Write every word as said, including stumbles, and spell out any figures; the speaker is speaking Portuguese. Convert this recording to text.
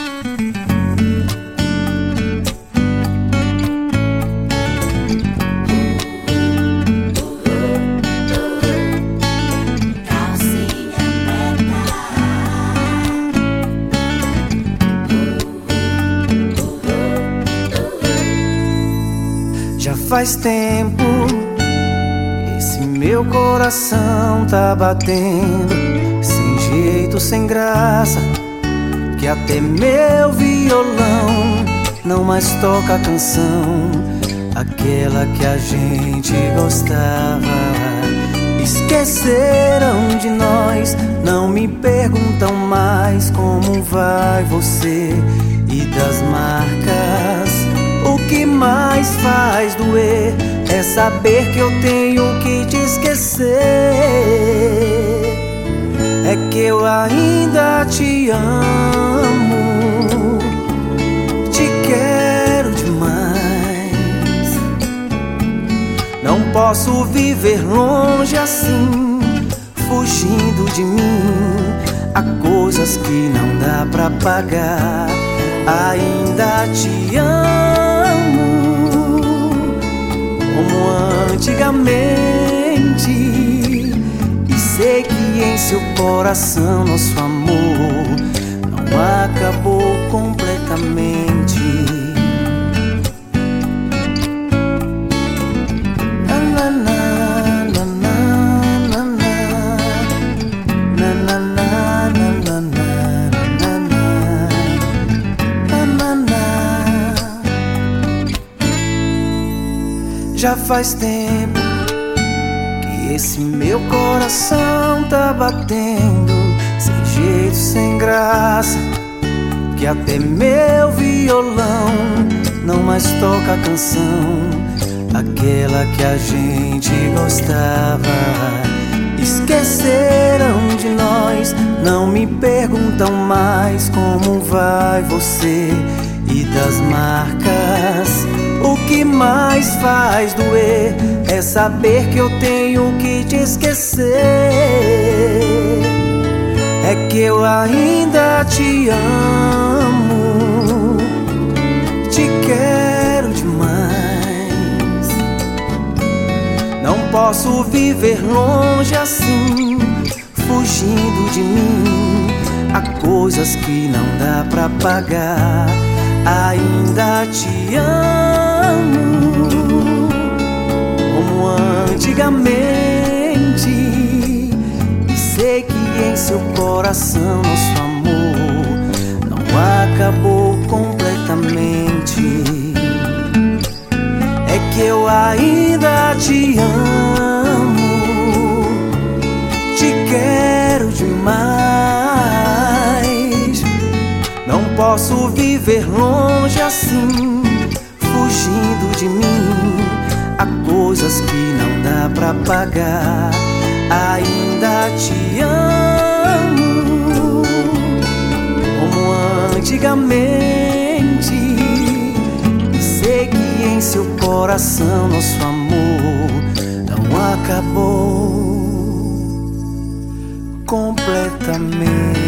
Já faz tempo, esse meu coração tá batendo sem jeito, sem graça, que até meu violão não mais toca a canção, aquela que a gente gostava. Esqueceram de nós, não me perguntam mais como vai você e das marcas. O que mais faz doer é saber que eu tenho que te esquecer. É que eu ainda te amo, te quero demais. Não posso viver longe assim, fugindo de mim. Há coisas que não dá pra pagar. Ainda te amo como antigamente, e sei que em seu coração nosso amor não acabou completamente. Na, na, na, na, na, na, na, na, na. Já faz tempo que esse meu coração tá batendo sem jeito, sem graça, que até meu violão não mais toca a canção, aquela que a gente gostava. Esqueceram de nós, não me perguntam mais como vai você e das marcas. O que mais faz doer é saber que eu tenho que te esquecer. É que eu ainda te amo, te quero demais. Não posso viver longe assim, fugindo de mim. Há coisas que não dá pra pagar. Ainda te amo como antigamente, e sei que em seu coração nosso amor não acabou completamente. É que eu ainda te amo, te quero demais. Não posso viver longe assim, fugindo de mim. Há coisas que não dá pra pagar. Ainda te amo como antigamente, e sei que em seu coração nosso amor não acabou completamente.